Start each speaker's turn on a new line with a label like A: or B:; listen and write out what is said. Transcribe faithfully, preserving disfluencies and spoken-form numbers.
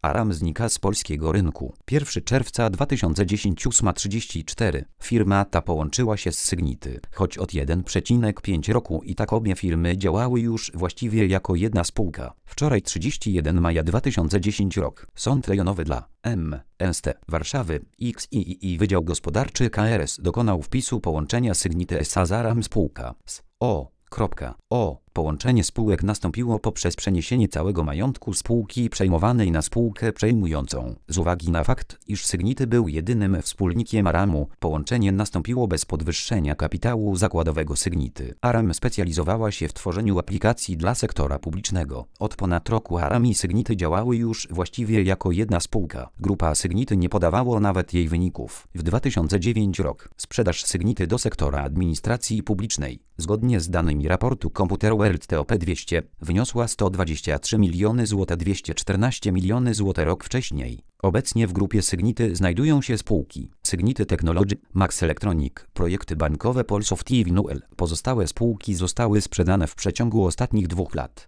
A: Aram znika z polskiego rynku. pierwszego czerwca dwa tysiące dziesiątego ósma trzydzieści cztery. Firma ta połączyła się z Sygnity, choć od jeden przecinek pięć roku i tak obie firmy działały już właściwie jako jedna spółka. Wczoraj trzydziestego pierwszego maja dwa tysiące dziesiątego rok. Sąd Rejonowy dla M S T Warszawy X I I Wydział Gospodarczy K R S dokonał wpisu połączenia Sygnity S A z Aram spółka z O. O. Połączenie spółek nastąpiło poprzez przeniesienie całego majątku spółki przejmowanej na spółkę przejmującą. Z uwagi na fakt, iż Sygnity był jedynym wspólnikiem Aramu, połączenie nastąpiło bez podwyższenia kapitału zakładowego Sygnity. Aram specjalizowała się w tworzeniu aplikacji dla sektora publicznego. Od ponad roku Aram i Sygnity działały już właściwie jako jedna spółka. Grupa Sygnity nie podawało nawet jej wyników. W dwa tysiące dziewiątym rok sprzedaż Sygnity do sektora administracji publicznej, zgodnie z danymi raportu Computerworld T O P dwieście, wyniosła sto dwadzieścia trzy miliony złotych dwieście czternaście milionów złotych rok wcześniej. Obecnie w grupie Sygnity znajdują się spółki Sygnity Technology, Max Electronic, Projekty Bankowe Polsoft i Winuel. Pozostałe spółki zostały sprzedane w przeciągu ostatnich dwóch lat.